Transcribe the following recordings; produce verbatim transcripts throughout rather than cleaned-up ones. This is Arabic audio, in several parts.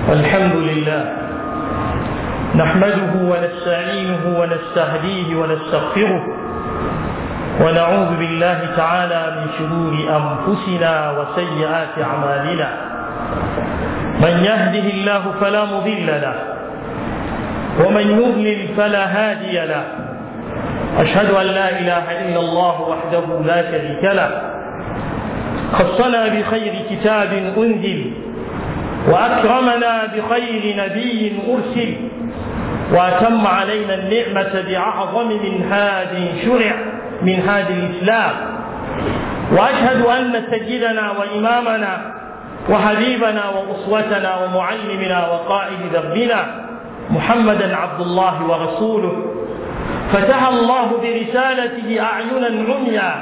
الحمد لله نحمده ونستعينه ونستهديه ونستغفره ونعوذ بالله تعالى من شرور أنفسنا وسيئات أعمالنا. من يهده الله فلا مضل له ومن يضلل فلا هادي له. أشهد أن لا إله إلا الله وحده لا شريك له خصنا بخير كتاب أنزل وأكرمنا بخير نبي أرسل وأتم علينا النعمة بأعظم منهاج شرع منهاج الإسلام. وأشهد أن سيدنا وإمامنا وحبيبنا وأسوتنا ومعلمنا وقائد دربنا محمدا عبد الله ورسوله فتح الله برسالته أعينا عميا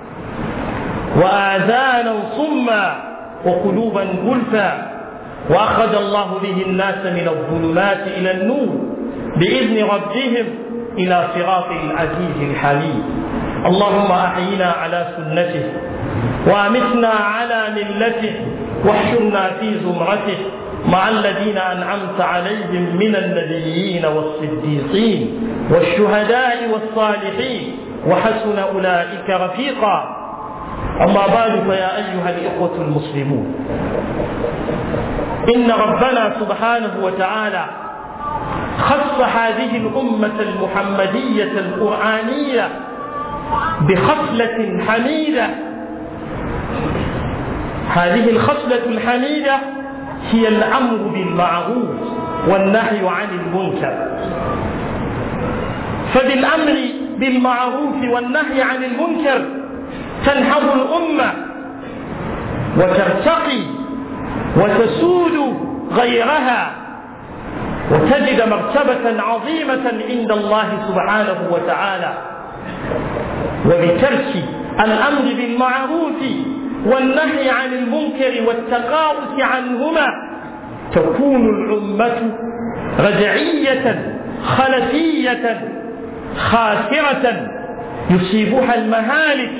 وآذانا صما وقلوبا غلفا، وأخرج الله به الناس من الظلمات إلى النور بإذن ربهم إلى صراط العزيز الحميد. اللهم أحينا على سنته وأمتنا على ملته واحشرنا في زمرته مع الذين أنعمت عليهم من النبيين والصديقين والشهداء والصالحين وحسن أولئك رفيقا. أما بعد، فيا أيها الإخوة المسلمون، إن ربنا سبحانه وتعالى خص هذه الأمة المحمدية القرآنية بخصلة حميدة. هذه الخصلة الحميدة هي الأمر بالمعروف والنهي عن المنكر. فبالأمر بالمعروف والنهي عن المنكر تنهض الأمة وترتقي وتسود غيرها وتجد مرتبة عظيمة عند الله سبحانه وتعالى. وبترك الأمر بالمعروف والنهي عن المنكر والتقاؤس عنهما تكون الأمة رجعية خلفية خاسرة يصيبها المهالك.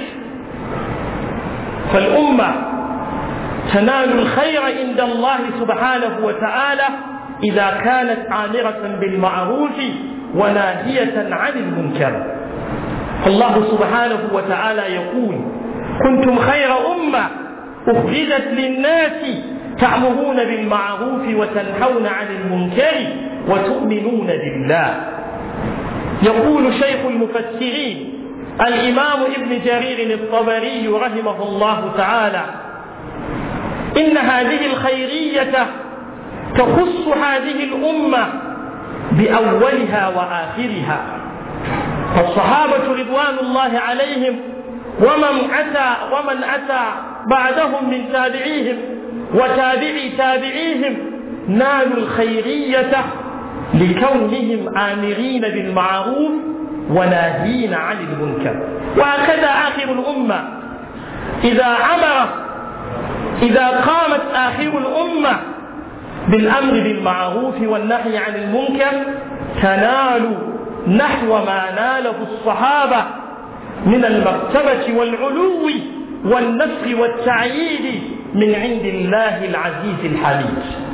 فالأمة تنال الخير عند الله سبحانه وتعالى إذا كانت آمرة بالمعروف وناهية عن المنكر. الله سبحانه وتعالى يقول: كنتم خير أمة أخرجت للناس تأمرون بالمعروف وتنهون عن المنكر وتؤمنون بالله. يقول شيخ المفسرين الإمام ابن جرير الطبري رحمه الله تعالى: إن هذه الخيرية تخص هذه الأمة بأولها وآخرها. فالصحابة رضوان الله عليهم ومن أتى ومن أتى بعدهم من تابعيهم وتابعي تابعيهم نالوا الخيرية لكونهم آمرين بالمعروف وناهين عن المنكر. وهكذا آخر الأمة إذا أمر إذا قامت آخر الأمة بالأمر بالمعروف والنهي عن المنكر تنال نحو ما ناله الصحابة من المرتبة والعلو والنصر والتعييد من عند الله العزيز الحميد.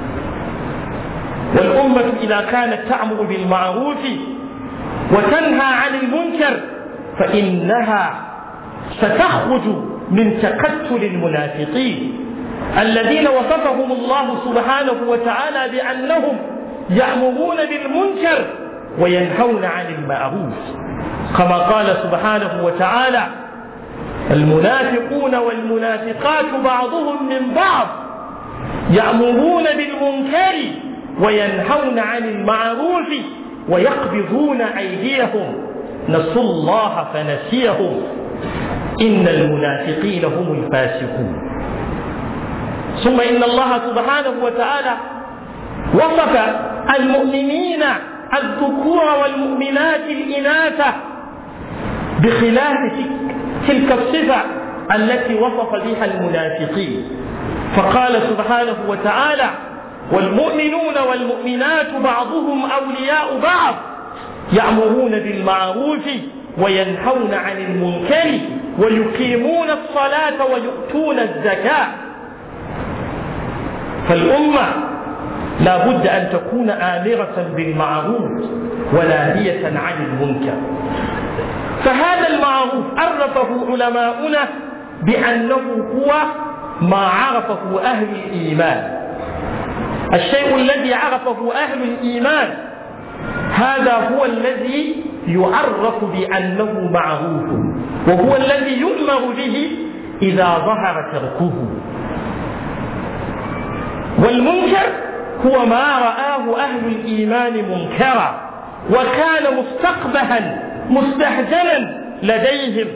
والأمة إذا كانت تأمر بالمعروف وتنهى عن المنكر فإنها ستخرج من تقتل المنافقين الذين وصفهم الله سبحانه وتعالى بأنهم يأمرون بالمنكر وينهون عن المعروف، كما قال سبحانه وتعالى: المنافقون والمنافقات بعضهم من بعض يأمرون بالمنكر وينهون عن المعروف ويقبضون أيديهم نسوا الله فنسيهم إن المنافقين هم الفاسقون. ثم إن الله سبحانه وتعالى وصف المؤمنين الذكور والمؤمنات الإناث بخلاف تلك الصفة التي وصف بها المنافقين، فقال سبحانه وتعالى: والمؤمنون والمؤمنات بعضهم أولياء بعض يأمرون بالمعروف وينهون عن المنكر ويقيمون الصلاة ويؤتون الزكاة. فالأمة لا بد أن تكون آمرة بالمعروف وناهية عن المنكر. فهذا المعروف عرفه علماؤنا بأنه هو ما عرفه أهل الإيمان. الشيء الذي عرفه أهل الإيمان هذا هو الذي يعرف بأنه معروف، وهو الذي يؤمر به إذا ظهر تركه. والمنكر هو ما رآه أهل الإيمان منكرا وكان مستقبحا مستهجنا لديهم،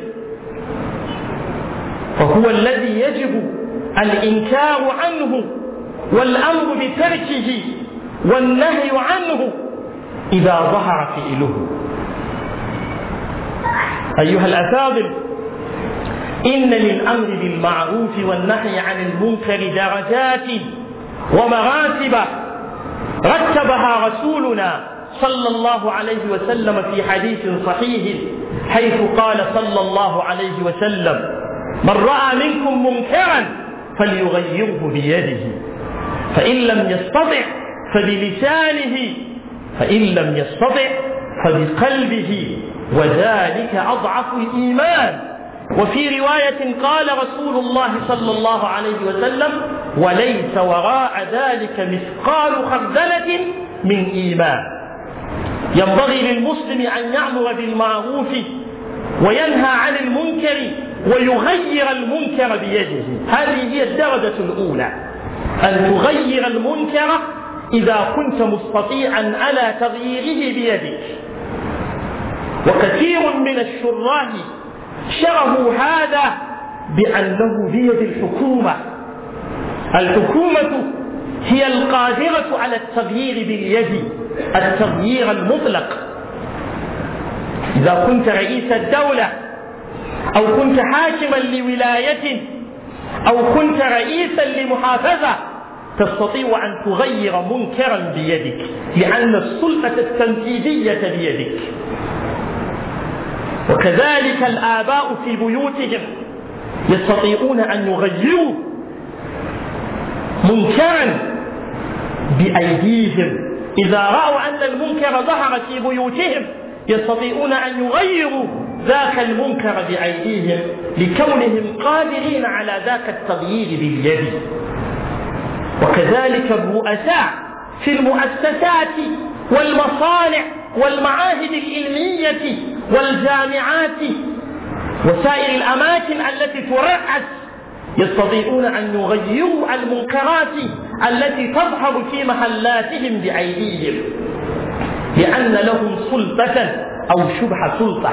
فهو الذي يجب الإنكار عنه والأمر بتركه والنهي عنه إذا ظهر فعله. أيها الأفاضل، إن للأمر بالمعروف والنهي عن المنكر درجات ومراتب رتبها رسولنا صلى الله عليه وسلم في حديث صحيح، حيث قال صلى الله عليه وسلم: من رأى منكم منكرا فليغيره بيده، فإن لم يستطع فبلسانه، فإن لم يستطع فبقلبه، وذلك أضعف الإيمان. وفي رواية قال رسول الله صلى الله عليه وسلم: وليس وراء ذلك مثقال خردلة من إيمان. ينبغي للمسلم أن يأمر بالمعروف وينهى عن المنكر ويغير المنكر بيده. هذه هي الدرجة الأولى، أن تغير المنكر إذا كنت مستطيعا على تغييره بيدك. وكثير من الشراح شرحوا هذا بأنه بيد الحكومة. الحكومة هي القادرة على التغيير باليد، التغيير المطلق. إذا كنت رئيس الدولة أو كنت حاكما لولاية أو كنت رئيسا لمحافظة تستطيع أن تغير منكرا بيدك، لأن السلطة التنفيذية بيدك. وكذلك الآباء في بيوتهم يستطيعون أن يغيروا منكرا بأيديهم. إذا رأوا أن المنكر ظهر في بيوتهم يستطيعون أن يغيروا ذاك المنكر بأيديهم، لكونهم قادرين على ذاك التغيير باليد. وكذلك الرؤساء في المؤسسات والمصانع والمعاهد العلمية والجامعات وسائر الأماكن التي ترأس يستطيعون أن يغيروا المنكرات التي تظهر في محلاتهم بأيديهم، لأن لهم سلطة أو شبه سلطة.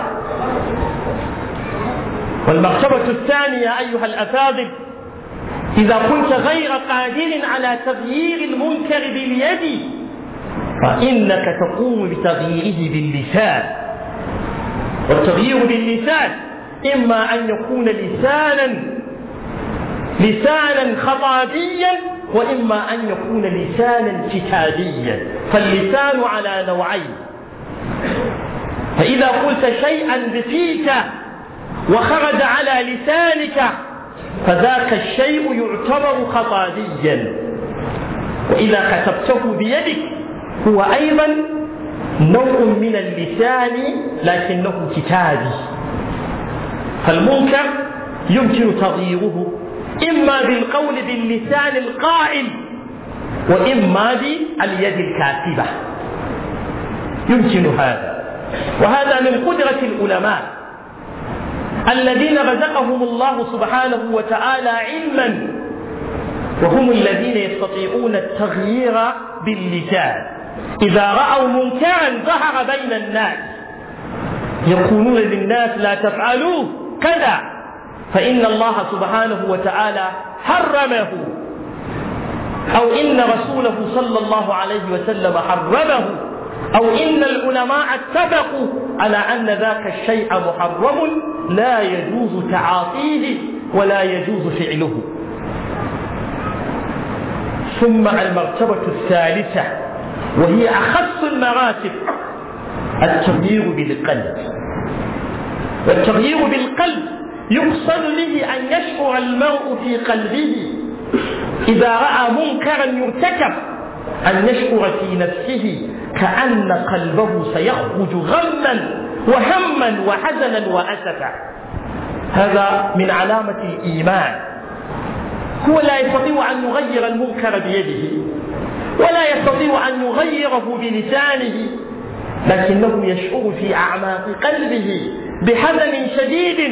والمرتبة الثانية أيها الأفاضل، إذا كنت غير قادر على تغيير المنكر باليد فإنك تقوم بتغييره باللسان. والتغيير باللسان إما أن يكون لسانا لسانا خطابيا، وإما أن يكون لسانا كتابيا. فاللسان على نوعين، فإذا قلت شيئا بفيك وخرج على لسانك فذاك الشيء يعتبر خطابيا، وإذا كتبته بيدك هو أيضا نوع من اللسان لكنه كتابي. فالمنكر يمكن تغييره إما بالقول باللسان القائل وإما باليد الكاتبة، يمكن هذا. وهذا من قدرة العلماء الذين رزقهم الله سبحانه وتعالى علما، وهم الذين يستطيعون التغيير باللسان. إذا رأوا منكرا ظهر بين الناس يقولون للناس لا تفعلوا كذا، فإن الله سبحانه وتعالى حرمه، أو إن رسوله صلى الله عليه وسلم حرمه، أو إن العلماء اتفقوا على أن ذاك الشيء محرم لا يجوز تعاطيه ولا يجوز فعله. ثم المرتبة الثالثة وهي أخص المراتب، التغيير بالقلب. والتغيير بالقلب يقصد به أن يشعر المرء في قلبه إذا رأى منكرا يرتكب أن يشعر في نفسه كأن قلبه سيخرج غما وهما وحزنا وأسفا. هذا من علامة الإيمان. هو لا يستطيع أن يغير المنكر بيده ولا يستطيع أن يغيره بلسانه، لكنه يشعر في أعماق قلبه بحزن شديد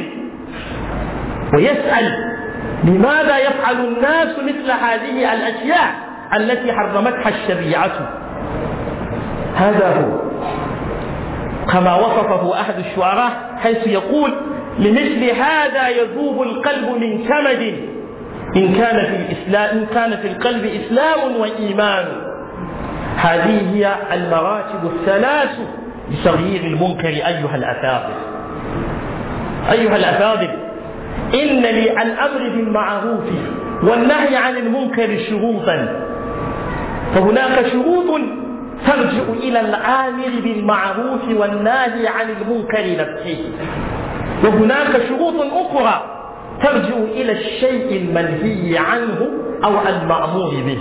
ويسأل لماذا يفعل الناس مثل هذه الأشياء التي حرمتها الشريعة. هذا هو كما وصفه أحد الشعراء حيث يقول: لمثل هذا يذوب القلب من كمد إن كان في الإسلام إن كان في القلب إسلام وإيمان. هذه هي المراتب الثلاث لتغيير المنكر. أيها الأفاضل أيها الأفاضل إن للأمر بالمعروف والنهي عن المنكر شروطا، فهناك شروط ترجع إلى الآمر بالمعروف والنهي عن المنكر نفسه، وهناك شروط أخرى ترجع إلى الشيء المنهي عنه أو المأمور به.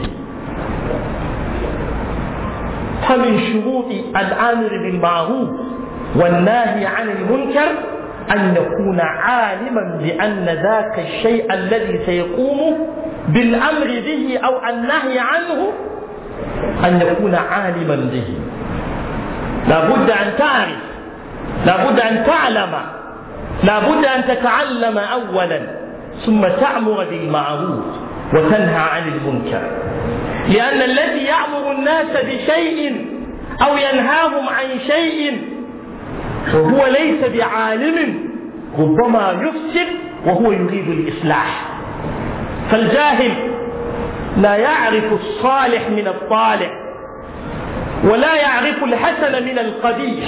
فمن شروط الآمر بالمعروف والنهي عن المنكر أن يكون عالما بأن ذاك الشيء الذي سيقوم بالأمر به أو النهي عنه أن يكون عالما به. لا بد أن تعرف، لا بد أن تعلم، لا بد أن تتعلم أولا ثم تأمر بالمعروف وتنهى عن المنكر. لأن الذي يأمر الناس بشيء أو ينهاهم عن شيء وهو ليس بعالم ربما يفسد وهو يريد الإصلاح. فالجاهل لا يعرف الصالح من الطالح ولا يعرف الحسن من القبيح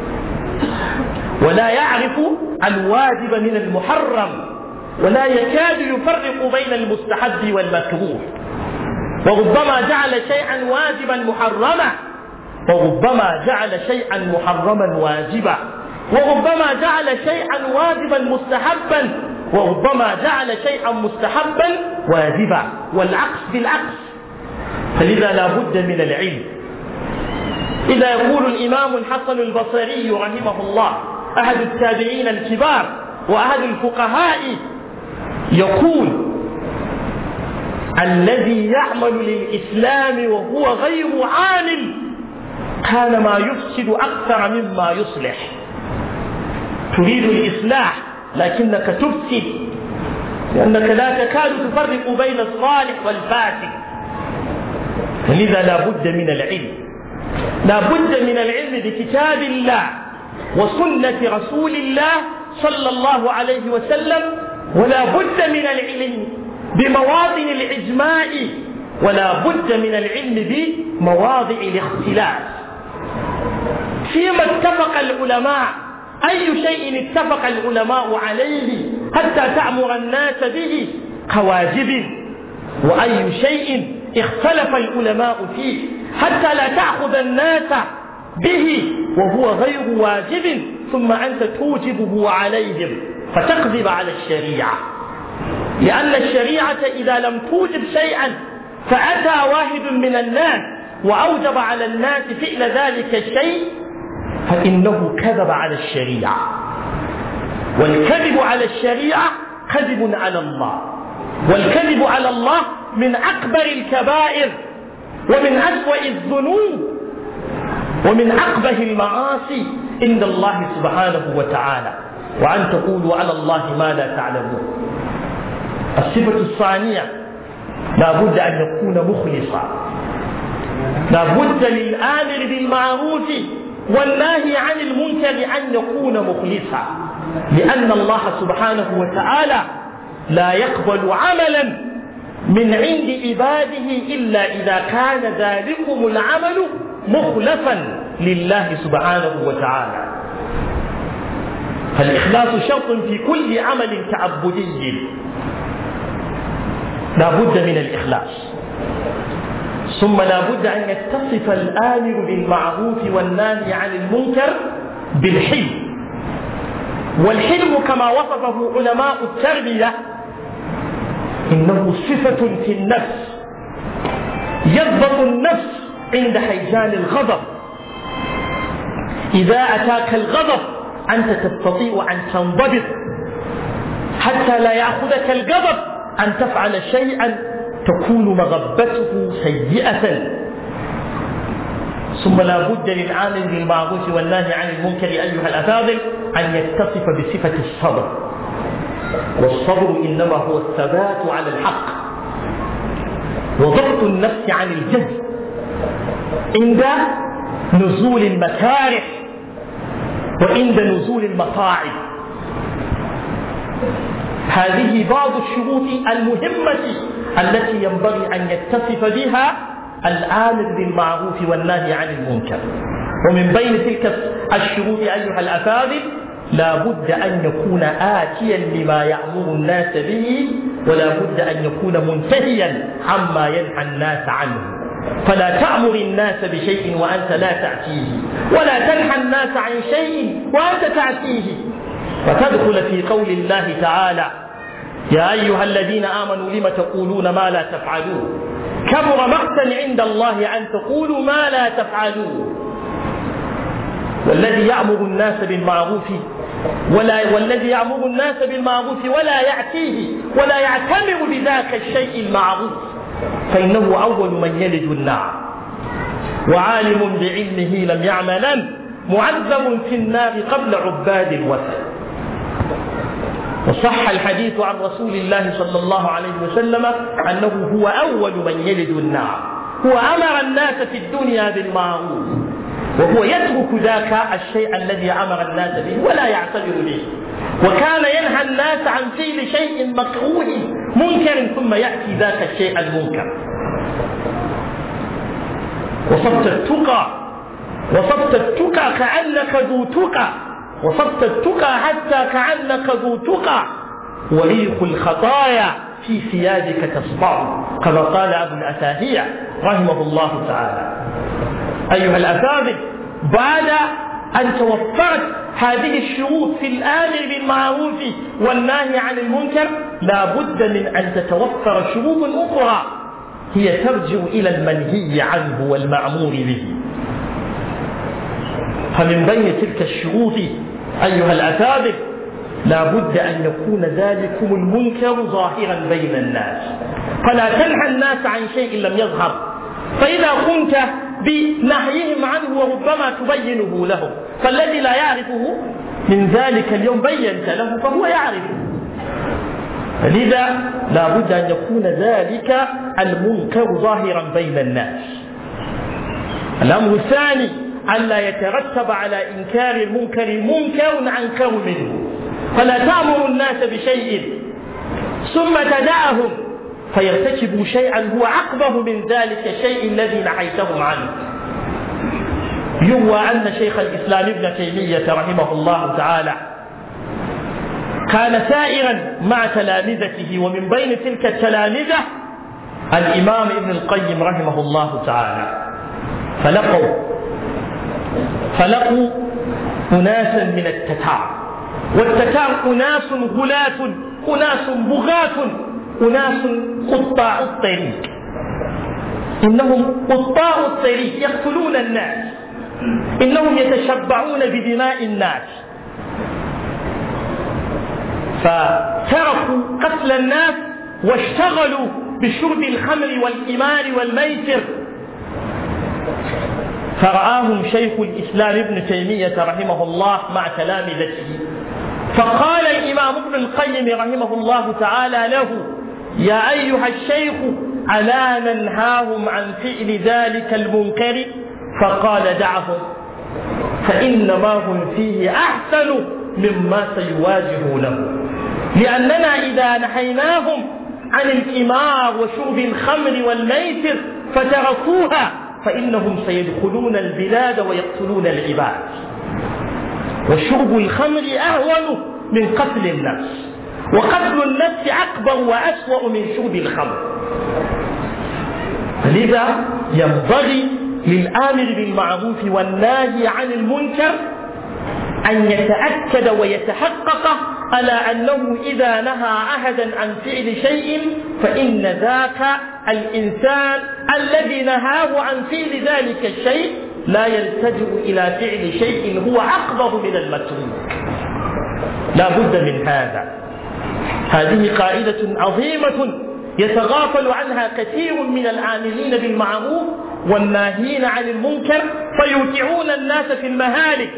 ولا يعرف الواجب من المحرم ولا يكاد يفرق بين المستحب والمكروه، وربما جعل شيئا واجبا محرما وربما جعل شيئا محرما واجبا وربما جعل شيئا واجبا مستحبا وربما جعل شيئا مستحبا واجبا، والعكس بالعكس. فلذا لا بد من العلم. إذا يقول الإمام الحسن البصري رحمه الله أحد التابعين الكبار وأحد الفقهاء يقول: الذي يعمل للإسلام وهو غير عامل كان ما يفسد أكثر مما يصلح. تريد الإصلاح لكنك تفسد، لأنك لا تكاد تفرق بين الصالح والفاسد. فلذا لا بد من العلم، لا بد من العلم بكتاب الله وسنة رسول الله صلى الله عليه وسلم، ولا بد من العلم بمواطن الإجماع، ولا بد من العلم بمواضع الاختلاف. فيما اتفق العلماء، أي شيء اتفق العلماء عليه حتى تأمر الناس به كواجب، وأي شيء اختلف العلماء فيه حتى لا تأخذ الناس به وهو غير واجب ثم أنت توجبه عليهم فتكذب على الشريعة. لأن الشريعة إذا لم توجب شيئا فأتى واحد من الناس وأوجب على الناس فعل ذلك الشيء فإنه كذب على الشريعة، والكذب على الشريعة كذب على الله، والكذب على الله من أكبر الكبائر ومن أسوأ الذنوب ومن أقبح المعاصي عند الله سبحانه وتعالى، وأن تقولوا على الله ما لا تعلمون. الصفة الثانية لا بد أن يكون مخلصا، لا بد للآمر بالمعروف والناهي عن المنكر أن يكون مخلصا، لأن الله سبحانه وتعالى لا يقبل عملا من عند عباده إلا إذا كان ذلكم العمل مخلصا لله سبحانه وتعالى. فالإخلاص شرط في كل عمل تعبدي، لا بد من الإخلاص. ثم لا بد أن يتصف الآمر بالمعروف والناهي عن المنكر بالحلم، والحلم كما وصفه علماء التربية إنه صفة في النفس يضبط النفس عند هيجان الغضب. إذا أتاك الغضب أنت تستطيع أن تنضبط حتى لا يأخذك الغضب أن تفعل شيئا تكون مغبته سيئة. ثم لا بد للعامل بالمعروف والنهي عن المنكر أيها الأفاضل أن يتصف بصفة الصبر، والصبر إنما هو الثبات على الحق وضبط النفس عن الجد عند نزول المكاره وعند نزول المصاعب. هذه بعض الشروط المهمة التي ينبغي أن يتصف بها الآمر بالمعروف والنهي عن المنكر. ومن بين تلك الشروط أيها الأفاضل لا بد أن يكون آتيا لما يأمر الناس به، ولا بد أن يكون منتهيا عما ينهى الناس عنه. فلا تأمر الناس بشيء وأنت لا تأتيه، ولا تنهى الناس عن شيء وأنت تأتيه، فتدخل في قول الله تعالى: يا أيها الذين آمنوا لم تقولون ما لا تفعلون، كبر مقتا عند الله أن تقولوا ما لا تفعلون. والذي يأمر الناس بالمعروف ولا والذي يأمر الناس بالمعروف ولا يأتيه ولا يعتمر بذاك الشيء المعروف فإنه أول من يلج النار، وعالم بعلمه لم يعملا معذب في النار قبل عباد الوثن. وصح الحديث عن رسول الله صلى الله عليه وسلم أنه هو أول من يلج النار، هو أمر الناس في الدنيا بالمعروف وهو يترك ذاك الشيء الذي أمر الناس به ولا يعتبر به، وكان ينهى الناس عن فعل شيء مكروه منكر ثم يأتي ذاك الشيء المنكر. وصفت التقى وصفت التقى كأنك ذو تقى، وصفت التقى حتى كأنك ذو تقى، وريح الخطايا في ثيابك تصبع، كما قال أبو الأتاهية رحمه الله تعالى. أيها الأفاضل، بعد أن توفرت هذه الشروط في الآمر بالمعروف والنهي عن المنكر لا بد من أن تتوفر شروط أخرى هي ترجع إلى المنهي عنه والمأمور به. فمن بين تلك الشروط أيها الأفاضل لا بد أن يكون ذلكم المنكر ظاهرا بين الناس، فلا تنهى الناس عن شيء لم يظهر. فإذا قمت بنهيهم عنه وربما تبينه لهم، فالذي لا يعرفه من ذلك اليوم بينت له فهو يعرفه. لذا لا بد أن يكون ذلك المنكر ظاهرا بين الناس. الأمر الثاني ألا يترتب على إنكار المنكر منكر عنكر منه، فلا تأمر الناس بشيء ثم تدعهم فيرتكبوا شيئا هو أقبح من ذلك الشيء الذي نهيتهم عنه. يروى أن شيخ الإسلام ابن تيمية رحمه الله تعالى كان سائرا مع تلامذته، ومن بين تلك التلامذة الإمام ابن القيم رحمه الله تعالى، فلقوا فلقوا أناسا من التتار، والتتار أناس غلاة، أناس بغاة، أناس قطاع الطريق، إنهم قطاع الطريق يقتلون الناس، إنهم يتشبعون بدماء الناس، فتركوا قتل الناس واشتغلوا بشرب الخمر والقمار والميسر. فرآهم شيخ الإسلام ابن تيمية رحمه الله مع تلامذته، فقال الإمام ابن القيم رحمه الله تعالى له: يا أيها الشيخ ألا ننهاهم عن فعل ذلك المنكر؟ فقال: دعهم فإنما هم فيه أحسن مما سيواجهونه، لأننا إذا نهيناهم عن القمار وشرب الخمر والميسر فتركوها فإنهم سيدخلون البلاد ويقتلون العباد، وشرب الخمر أهون من قتل النفس، وقتل النفس أكبر وأسوأ من شرب الخمر. لذا ينبغي للآمر بالمعروف والناهي عن المنكر أن يتأكد ويتحقق على أنه إذا نهى أحدا عن فعل شيء فإن ذاك الإنسان الذي نهاه عن فعل ذلك الشيء لا يلتجئ إلى فعل شيء هو أقبض من المتروك. لا بد من هذا. هذه قاعدة عظيمة يتغافل عنها كثير من العاملين بالمعروف والناهين عن المنكر فيوقعون الناس في المهالك،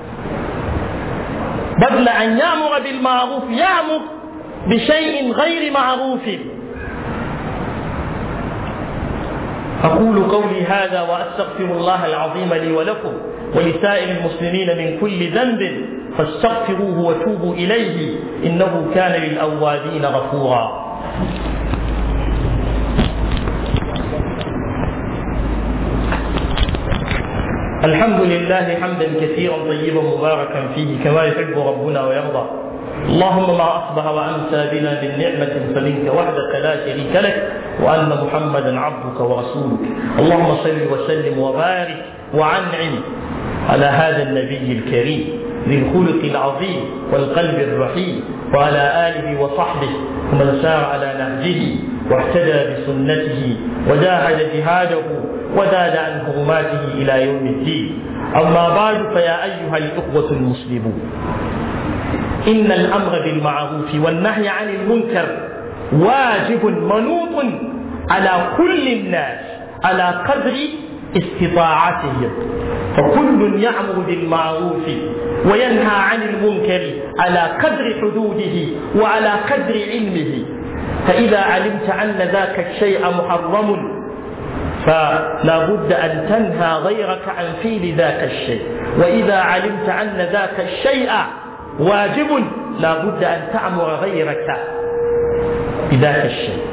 بدل أن يأمر بالمعروف يأمر بشيء غير معروف. أقول قولي هذا وأستغفر الله العظيم لي ولكم ولسائر المسلمين من كل ذنب فاستغفروه وتوبوا إليه إنه كان للأوابين غفورا. الحمد لله حمدا كثيرا طيبا مباركا فيه كما يحب ربنا ويرضى. اللهم ما أصبح وأمسى بنا من نعمة فمنك وحدك لا شريك لك وأن محمدا عبدك ورسولك. اللهم صل وسلم وبارك وعنعم على هذا النبي الكريم ذي الخلق العظيم والقلب الرحيم وعلى آله وصحبه ومن سار على نهجه واهتدى بسنته وجاهد جهاده وزاد عن حرماته إلى يوم الدين. أما بعد فيا أيها الإخوة المسلمون، إن الأمر بالمعروف والنهي عن المنكر واجب منوط على كل الناس على قدر استطاعتهم، فكل يأمر بالمعروف وينهى عن المنكر على قدر حدوده وعلى قدر علمه. فإذا علمت أن ذاك الشيء محرم فلا بد أن تنهى غيرك عن فعل ذاك الشيء، وإذا علمت أن ذاك الشيء واجب لا بد أن تأمر غيرك بذاك الشيء.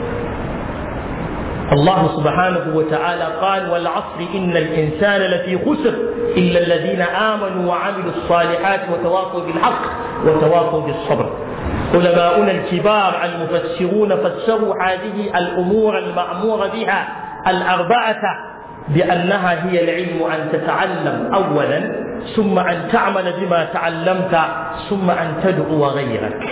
الله سبحانه وتعالى قال والعصر إن الإنسان لفي خسر إلا الذين آمنوا وعملوا الصالحات وتواصوا بالحق وتواصوا بالصبر. علماؤنا الكبار المفسرون فسروا هذه الأمور المأمور بها الأربعة بأنها هي العلم، أن تتعلم أولا ثم أن تعمل بما تعلمت ثم أن تدعو غيرك،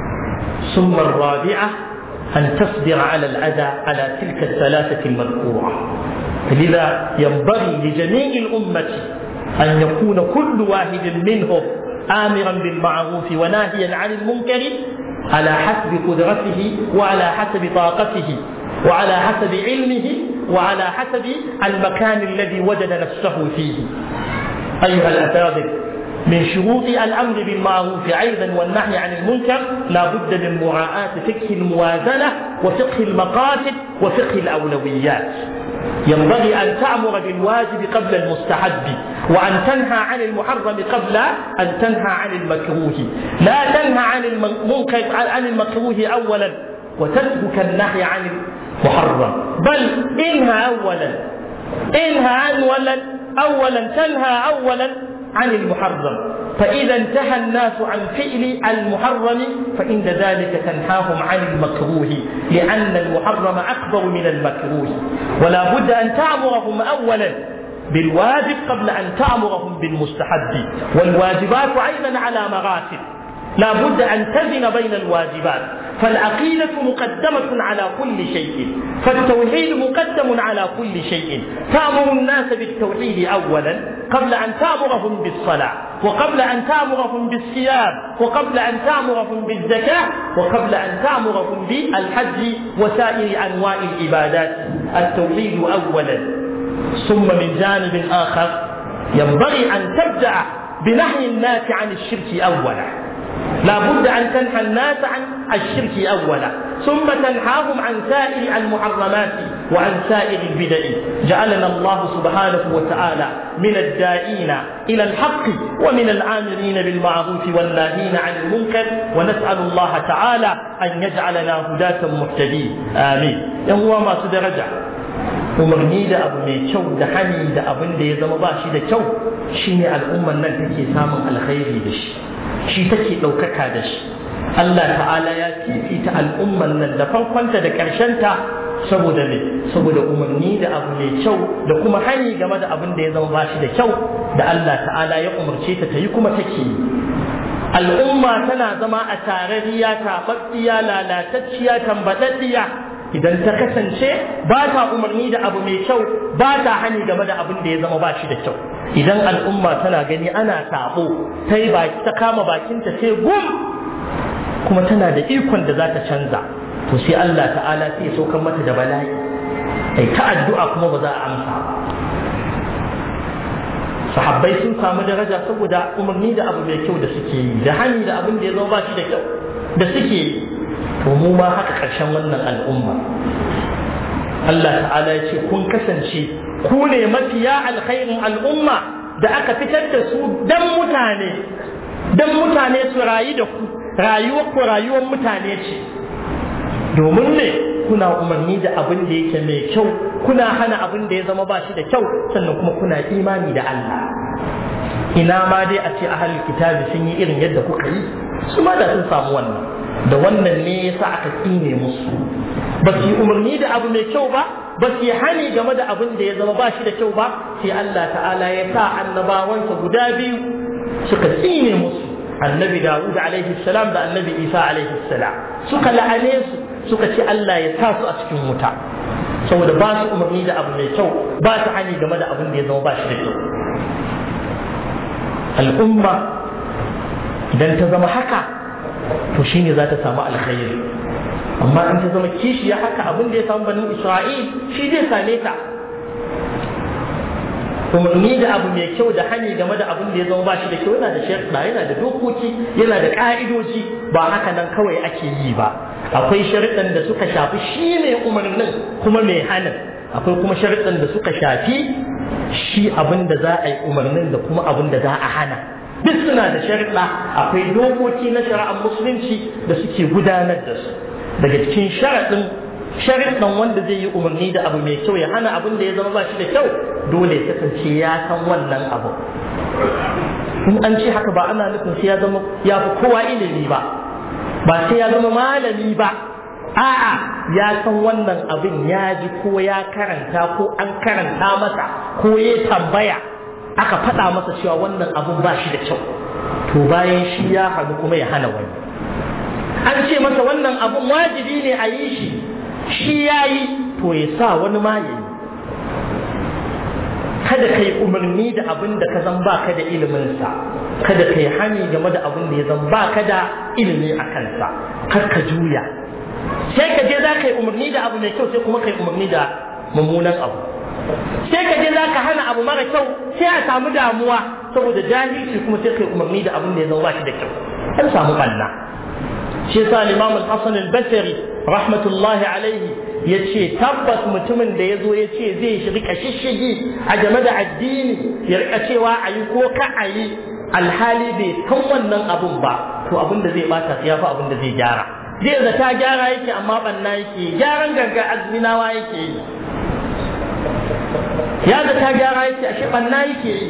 ثم الرابعة أن تصبر على الأذى على تلك الثلاثة المذكورة. فلذا ينبغي لجميع الأمة أن يكون كل واحد منهم آمرا بالمعروف وناهيا عن المنكر على حسب قدرته وعلى حسب طاقته وعلى حسب علمه وعلى حسب المكان الذي وجد نفسه فيه. أيها الأفاضل، من شروط الأمر بالمعروف أيضا والنهي عن المنكر لا بد من مراعاة فقه الموازنة وفقه المقاصد وفقه الأولويات. ينبغي أن تأمر بالواجب قبل المستحب، وأن تنهى عن المحرم قبل أن تنهى عن المكروه. لا تنهى عن المنكر عن المكروه أولا وتترك النهي عن المحرم، بل انهى أولا انهى أولا أولا تنهى أولا عن المحرم. فإذا انتهى الناس عن فعل المحرم فإن ذلك تنهاهم عن المكروه، لأن المحرم أكبر من المكروه. ولا بد أن تأمرهم أولا بالواجب قبل أن تأمرهم بالمستحب. والواجبات أيضا على مراتب، لا بد أن تزن بين الواجبات. فالعقيدة مقدمة على كل شيء، فالتوحيد مقدم على كل شيء. تأمر الناس بالتوحيد أولا قبل أن تأمرهم بالصلاة، وقبل أن تأمرهم بالصيام، وقبل أن تأمرهم بالزكاة، وقبل أن تأمرهم بالحج وسائر أنواع العبادات. التوحيد أولا. ثم من جانب آخر ينبغي أن تبدأ بنهي الناس عن الشرك أولا. لا بد أن تنهى الناس عن الشرك أولا، ثم تنهاهم عن سائر المحرمات وعن سائر البدع. جعلنا الله سبحانه وتعالى من الداعين إلى الحق ومن الآمرين بالمعروف والناهين عن المنكر، ونسأل الله تعالى أن يجعلنا هداة مهتدين. آمين. يوم ما سدرجع umarni da abu mai kyau da hani da abin da ya zama ba shi da kyau shine al'ummar nan take samun alkhairi da shi, shi take ɗaukaka da shi. Allah ta'ala ya fifita al'ummar nan da farkonta da ƙarshenta saboda ne saboda umarni da abu mai kyau da kuma hani game da abin da ya zama ba shi da kyau da Allah ta'ala ya umarce ta ta yi kuma take yi. al'umma tana zama a tarariya taɓaɓɓiya lalatacciya tambaɗaɗɗiya idan ta kasance ba ta umarni da abu mai kyau ba ta hani game da abin da ya zama ba shi da kyau. Idan al'umma tana gani ana sabo ta yi baki ta kama bakinta sai gum kuma tana da ikon da za ta canza, to sai Allah ta'ala sai ya saukar mata da bala'i ai ta addu'a kuma ba za a amsa ba. Sahabbai sun samu daraja saboda umarni da abu mai kyau da suke yi da hani da abin da ya zama ba shi da kyau da suke yi. To mu ma haka ƙarshen wannan al'umma Allah ta'ala ya ce kun kasance ku ne mafiya alkhairin al'umma da aka fitar da su dan mutane dan mutane su rayu da ku rayuwar ku rayuwar mutane ce, domin ne kuna umarni da abin da yake mai kyau kuna hana abin da ya zama ba shi da kyau sannan kuma kuna imani da Allah. Ina ma dai a ce ahlul kitabi sun yi irin yadda kuka yi, su ma da sun samu wannan. Da wannan ne yasa aka tsine musu, ba su yi umarni da abu mai kyau ba, ba su yi hani game da abin da ya zama ba shi da kyau ba, sai Allah ta'ala ya sa annabawansa guda biyu suka tsine musu, annabi Dawud alaihi salam da annabi Isa alaihi salam, suka la'ane su suka ce Allah ya sa su a cikin wuta saboda ba su umarni da abu mai kyau ba su hani game da abin da ya zama ba shi da kyau. Al'umma idan ta zama haka to shine za ta samu alkhairi, amma in ta zama kishiya haka abin da ya samu banin Isra'il shi zai same ta. Umarni da abu mai kyau da hani game da abin da ya zama ba shi da kyau yana da sharuɗa, yana da dokoki, yana da ƙa'idoji, ba haka nan kawai ake yi ba. Akwai sharuɗan da suka shafi shi mai umarnin kuma mai hanin, akwai kuma sharuɗan da suka shafi shi abin da za a yi umarnin da kuma abin da za a hana. Duk suna da sharuɗa, akwai dokoki na shari'ar musulunci da suke gudanar da su. Daga cikin sharaɗin sharuɗan wanda zai yi umarni da abu mai kyau ya hana abin da ya zama ba shi da kyau, dole ya kasance ya san wannan abu. In an ce haka ba ana nufin sai ya zama ya fi kowa ilimi ba, ba sai ya zama malami ba, a'a ya san wannan abin ya ji ko ya karanta ko an karanta masa ko ya tambaya aka faɗa masa cewa wannan abin ba shi da kyau, to bayan shi ya hannu kuma ya hana wani. An ce masa wannan abin wajibi ne a yi shi, shi ya yi to ya sa wani ma ya yi. Kada ka yi umarni da abin da ka zan ba ka da iliminsa, kada ka yi hani game da abin da ya zan ba ka da ilimi a kansa, kar ka juya. Sai ka je za ka yi umarni da abu mai kyau sai kuma ka yi umarni da mummunan abu. Sai ka je za ka hana abu mara kyau sai a samu damuwa saboda jahilci kuma sai ka yi umarni da abin da ya zan ba shi da kyau. An samu ɓanna. Shi yasa Imam Al-Hasan Al-Basri rahmatullahi alaihi ya ce tabbas mutumin da ya zo ya ce zai shi rika shishigi a game da addini ya rika cewa a yi ko ka a yi alhali bai san wannan abun ba, to abin da zai bata ya fi abin da zai gyara. Zai zata gyara yake amma banna yake, gyaran ganga azminawa yake yi, ya zata gyara yake ashe banna yake yi.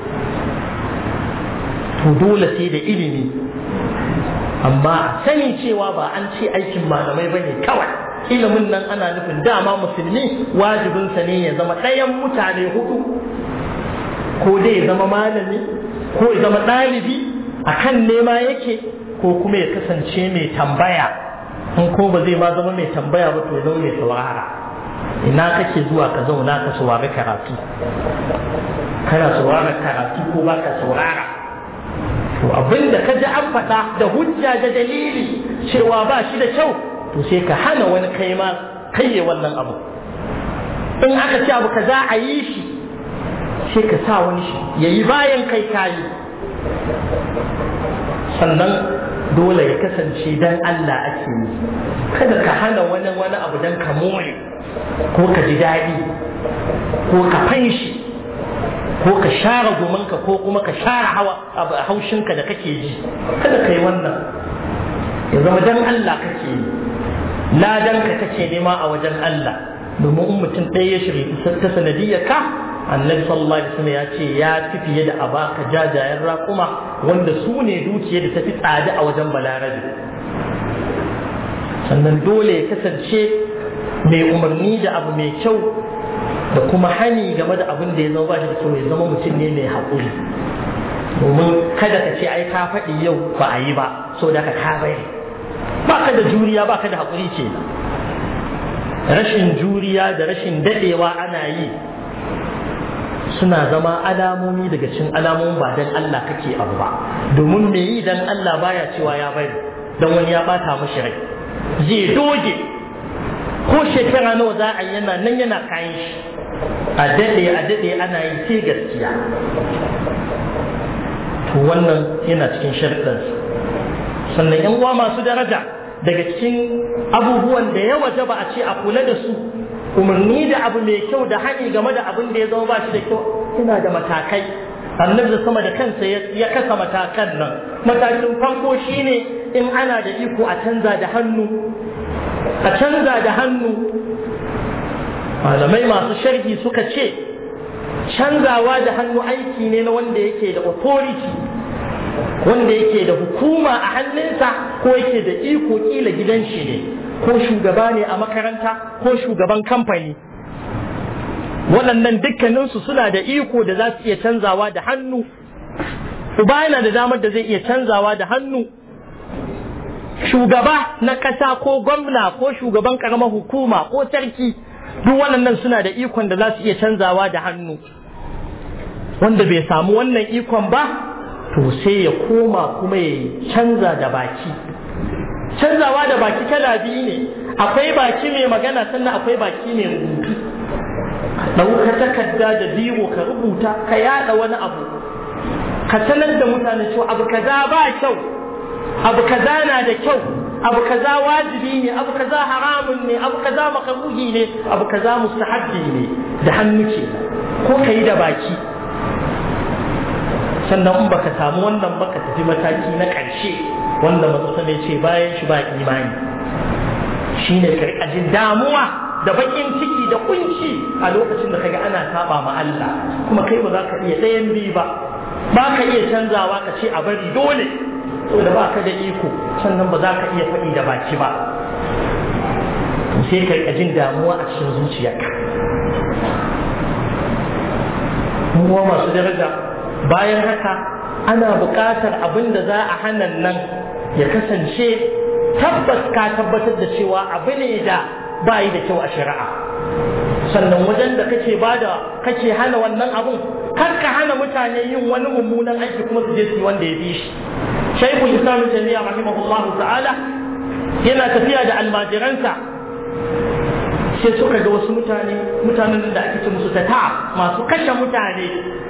To dole sai da ilimi, amma sani cewa ba an ce aikin malamai bane kawai. Ilimin nan ana nufin dama musulmi wajibinsa ne ya zama ɗayan mutane hudu, ko dai ya zama malami ko ya zama ɗalibi akan nema yake, ko kuma ya kasance mai tambaya, in ko ba zai ma zama mai tambaya ba to ya zama mai saurara. Ina kake zuwa ka zauna ka saurari karatu, kana saurara karatu ko ba ka saurara? To abinda ka ji an faɗa da hujja da dalili cewa ba shi da kyau, to sai ka hana wani kai ma kai wannan abu. In aka ce abu kaza a yi shi, sai ka sa wani shi yayi bayan kai kayi. Sannan dole ya kasance dan Allah ake yi, kada ka hana wani wani abu dan ka more ko ka ji daɗi ko ka fanshi ko ka share gomanka ko kuma ka share hawa haushinka da kake ji. Kada ka yi wannan, ya zama dan Allah kake yi, ladanka kake nema a wajen Allah. Domin in mutum ɗaya ya shirya ta sanadiyyar ka, annabi sallallahu alaihi wasallam ya ce ya fi fiye da a baka jajayen raƙuma wanda su ne dukiyar da tafi tsada a wajen balarabe. Sannan dole ya kasance mai umarni da abu mai kyau da kuma hani game da abin da ya zama ba shi da kyau, ya zama mutum ne mai haƙuri. domin kada ka ce ai ka faɗi yau ba a yi ba so da ka ka bari ba ka da juriya ba ka da haƙuri ce rashin juriya da rashin daɗewa ana yi suna zama alamomi daga cikin alamomin ba dan Allah kake abu ba domin me yi dan Allah baya cewa ya bari dan wani ya bata mashi rai zai doge ko shekara nawa za a yana nan yana kayan shi a daɗe a daɗe ana yi sai gaskiya to wannan yana cikin sharɗinsa sannan yan uwa masu daraja daga cikin abubuwan da ya waje ba a ce a kula da su umarni da abu mai kyau da hani game da abin da ya zama ba shi da kyau suna da matakai annabi da sama da kansa ya kasa matakan nan matakin farko shine in ana da iko a canza da hannu a canza da hannu malamai masu sharhi suka ce canzawa da hannu aiki ne na wanda yake da authority wanda yake da hukuma a hannunsa ko yake da iko kila gidan shi ne ko shugaba ne a makaranta ko shugaban kamfani waɗannan dukkaninsu suna da iko da za su iya canzawa da hannu uba yana da damar da zai iya canzawa da hannu shugaba na ƙasa ko gwamna ko shugaban ƙaramar hukuma ko sarki duk waɗannan suna da ikon da za su iya canzawa da hannu wanda bai samu wannan ikon ba to sai ya koma kuma ya canza da baki canzawa da baki kala biyu ne akwai baki mai magana sannan akwai baki mai rubutu ɗauka takarda da biro ka rubuta ka yada wani abu ka sanar da mutane cewa abu kaza ba kyau abu kaza na da kyau abu kaza wajibi ne abu kaza haramun ne abu kaza makaruhi ne abu kaza mustahabbi ne da hannu ce ko kai da baki sannan in baka samu wannan baka tafi mataki na ƙarshe wanda manzo sai ce bayan shi ba imani shine ka rika jin damuwa da bakin ciki da kunci a lokacin da kaga ana saba ma Allah kuma kai ba za ka iya ɗayan biyu ba ba ka iya canzawa ka ce a bari dole saboda ba ka da iko sannan ba za ka iya faɗi da baki ba sai ka rika jin damuwa a cikin zuciyarka mu masu daraja bayan haka ana buƙatar abin da za a hana nan ya kasance tabbas ka tabbatar da cewa abu ne da ba yi da kyau a shari'a sannan wajen da kake bada kake hana wannan abun kar ka hana mutane yin wani mummunan aiki kuma su je su yi wanda ya bi shi shaykhul islam jami'a rahimahullahu ta'ala yana tafiya da almajiransa sai suka ga wasu mutane mutanen da ake ce musu tata masu kashe mutane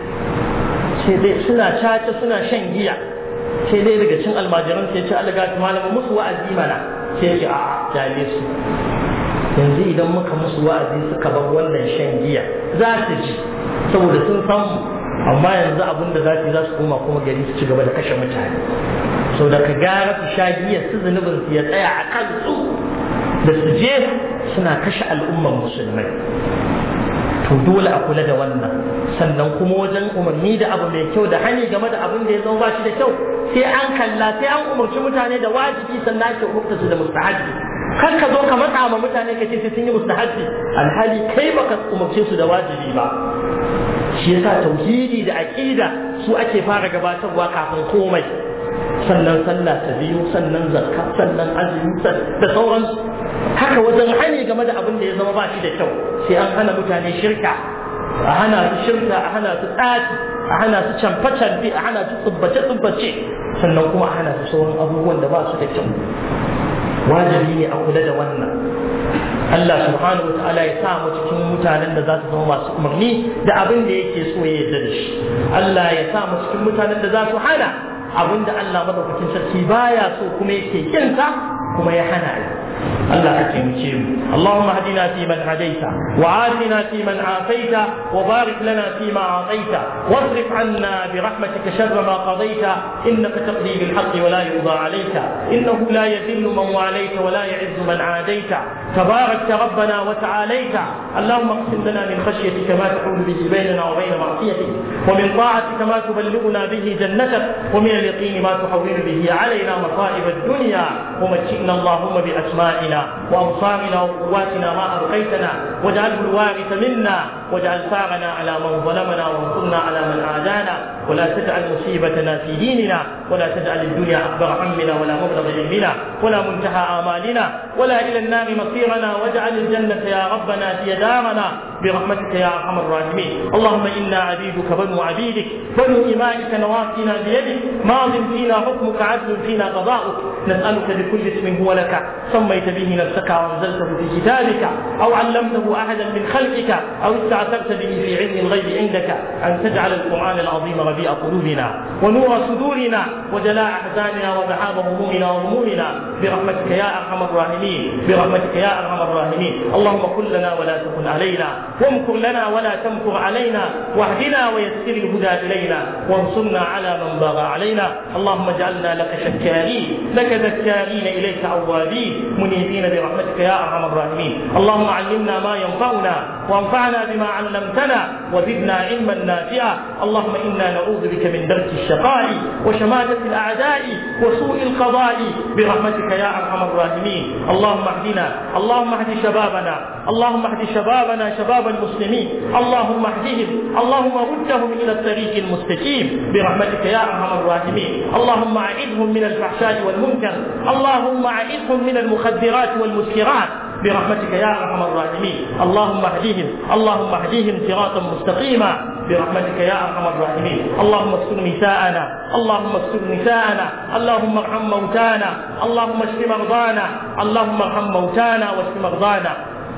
sai dai suna caca suna shan giya sai dai daga cin almajiran sai ce alaga malamin musu wa'azi mana sai ce a jale su yanzu idan muka musu wa'azi suka bar wannan shan giya za su ji saboda sun san mu amma yanzu abin da za su za su koma kuma gari su ci gaba da kashe mutane sau da ka gara su sha giya su zunubin su ya tsaya a kansu da su je suna kashe al'umman musulmai to dole a kula da wannan sannan kuma wajen umarni da abu mai kyau da hani game da abin da ya zama ba shi da kyau sai an kalla sai an umarci mutane da wajibi sannan ake umarta su da mustahabi kar ka zo ka matsa ma mutane ka ce sai sun yi mustahabi alhali kai baka umarce su da wajibi ba shi yasa tauhidi da aqida su ake fara gabatarwa kafin komai sannan sallah ta biyu sannan zakka sannan azumi da sauransu haka wajen hani game da abin da ya zama ba shi da kyau sai an hana mutane shirka a hana su shirka a hana su tsafi a hana su camfe-camfe a hana su tsubbace-tsubbace sannan kuma a hana su sauran abubuwan da ba su da kyau wajibi ne a kula da wannan Allah subhanahu wa ta'ala ya sa mu cikin mutanen da za su zama masu umarni da abin da yake so ya yarda da shi Allah ya sa mu cikin mutanen da za su hana abin da Allah madaukakin sarki baya so kuma yake kinsa kuma ya hana shi الله أكرمك اللهم اهدنا فيمن هديت وعافنا فيمن عافيت وبارك لنا فيما أعطيت واصرف عنا برحمتك شر ما قضيت إنك تقضي بالحق ولا يقضى عليك إنه لا يذل من واليت ولا يعز من عاديت تباركت ربنا وتعاليت اللهم اقسم لنا من خشيتك ما تحول به بيننا وبين معصيتك ومن طاعتك ما تبلغنا به جنتك ومن اليقين ما تحول به علينا مصائب الدنيا ومتعنا اللهم بأسمائنا وأبصارنا وقواتنا ما أبقيتنا واجعله الوارث منا واجعل ثارنا على من ظلمنا وانصرنا على من عادانا ولا تجعل مصيبتنا في ديننا ولا تجعل الدنيا أكبر همنا ولا مبلغ علمنا ولا منتهى آمالنا ولا إلى النار مصيرنا واجعل الجنة يا ربنا هي دارنا برحمتك يا أرحم الراحمين. اللهم إنا عبيدك بنو عبيدك بنو إمائك نواصينا بيدك ماض فينا حكمك عدل فينا قضاؤك نسألك بكل اسم هو لك سميت به نفسك وأنزلته في كتابك أو علمته أحدا من خلقك أو استعثرت به في علم الغيب عندك أن تجعل القرآن العظيم ربيع قلوبنا ونور صدورنا وجلاء أحزاننا وذهاب همومنا وغمومنا برحمتك يا أرحم الراحمين برحمتك يا أرحم الراحمين. اللهم كن لنا ولا تكن علينا وامكر لنا ولا تمكر علينا واهدنا ويسر الهدى إلينا وانصرنا على من بغى علينا. اللهم اجعلنا لك شكارين لك ذكارين إليك أوابين منيبين برحمتك يا أرحم الراحمين. اللهم علمنا ما ينفعنا وانفعنا بما علمتنا وزدنا علما نافعا. اللهم إنا نعوذ بك من درك الشقاء وشماتة الأعداء وسوء القضاء برحمتك يا أرحم الراحمين. اللهم اهدنا اللهم اهد شبابنا اللهم اهد شبابنا شباب المسلمين اللهم اهدهم اللهم ردهم إلى الطريق المستقيم برحمتك يا أرحم الراحمين. اللهم أعذهم من الفحشاء والمنكر اللهم أعذهم من المخدرات والمسكرات برحمتك يا أرحم الراحمين. اللهم اهدهم اللهم اهدهم صراطا مستقيما برحمتك يا أرحم الراحمين. اللهم استر نساءنا اللهم استر نساءنا اللهم ارحم موتانا اللهم اشف مرضانا اللهم ارحم موتانا واشف مرضانا.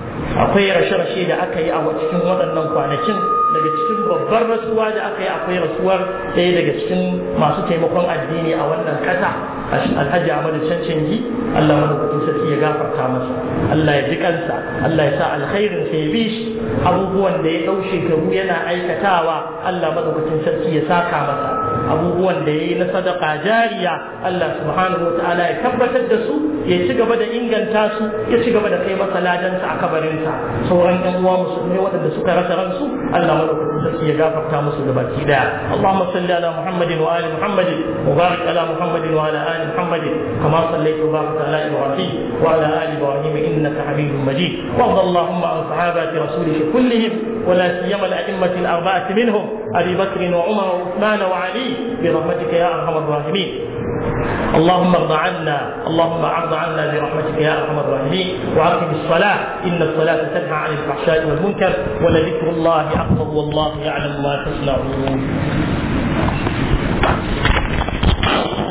akwai rashe-rashe da aka yi a cikin waɗannan kwanakin daga cikin babbar rasuwa da aka yi akwai rasuwar ɗaya daga cikin masu taimakon addini a wannan ƙasa alhaji Ahmadu Cancangi. Allah madaukakin sarki ya gafarta masa Allah ya ji kansa Allah ya sa alkhairin sa ya bi shi abubuwan da ya ɗau shekaru yana aikatawa Allah madaukakin sarki ya saka masa abubuwan da ya yi na sadaka jariya Allah subhanahu wa ta'ala ya tabbatar da su ya ci gaba da inganta su ya ci gaba da kai masa ladansa a kabarinsa. sauran yan uwa musulmai waɗanda suka rasa ransu Allah madaukakin sarki ya gafarta musu da baki daya. Allahumma salli ala Muhammadin wa ali Muhammadin wa barik ala Muhammadin wa ala ali Muhammadin kama sallaita wa barakta ala Ibrahim wa ala ali Ibrahim innaka Hamidum Majid. وارض اللهم عن صحابة رسولك كلهم ولا سيما الأئمة الأربعة منهم أبي بكر وعمر وعثمان وعلي برحمتك يا أرحم الراحمين. اللهم ارض عنا اللهم ارض عنا برحمتك يا ارحم الراحمين. واقم الصلاه ان الصلاه تنهى عن الفحشاء والمنكر ولذكر الله اكبر والله يعلم ما تصنعون.